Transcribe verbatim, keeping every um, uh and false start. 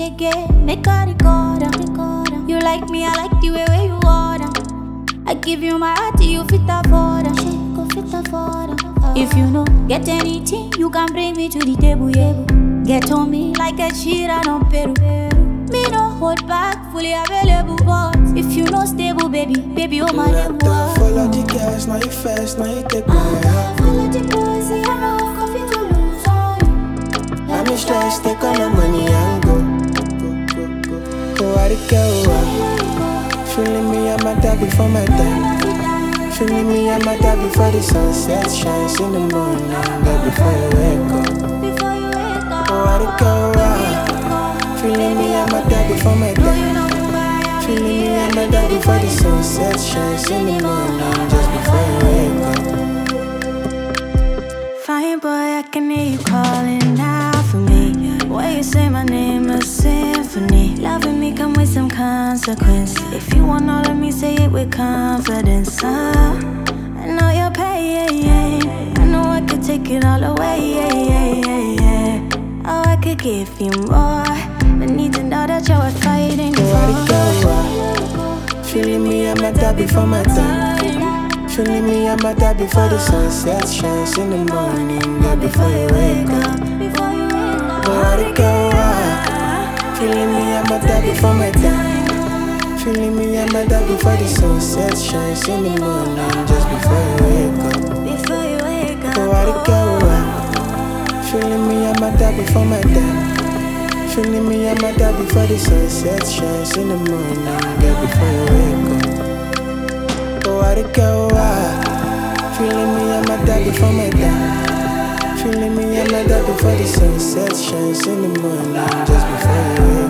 again, make a record am. You like me, I like the way where you order. I give you my heart, you fit afford am. Go fit afford am. If you know, get anything, you can bring me to the table, yeah. Get on me like a cheetah, don't Peru. Me no hold back, fully available, but if you no stable, baby, baby, oh my name. Follow the gas, now you fast, now you take my heart. Follow the boys, see I know coffee to lose on you. I'm in stress, take all the money and go. Go, go, go. Go out the girl. Feeling me, I'm a dad before my time. Feeling me, I'm a dad before the sunset shines in the morning. Girl, before you wake up. Before you wake up. Go out the girl. Feeling me, I'm a dad before my time. Feeling me, I'm a dad before the sunset shines in the morning. Just before you wake up. Fine boy, I can hear you calling out for me. Why you say my name a symphony? Loving me come with some consequence. If you want all of me, say it with confidence. uh, I know you're paying. I know I could take it all away. yeah, yeah, yeah, yeah. Oh, I could give you more, but need to know that you're fighting Go for. out the girl. Feeling me, I'm a dad before my time. Feeling me, I'm a dad before the sunset shines in the morning. Girl, before you wake up. Before you wake up. Go out the girl. Feeling me, I'm a dad before my time. Feeling me, I'm a dad before the sunset shines in the morning. Just before you wake up. Before you wake up. Go out the girl. Feeling me, I'm a dad before my time. Feeling me, I'm a dad before the sunset shines in the morning. Girl, before you wake up. Go out the girl. Feeling me, I'm a dad before my time. Feeling me, I'm a dad before the sunset shines in the morning. Just before you wake up.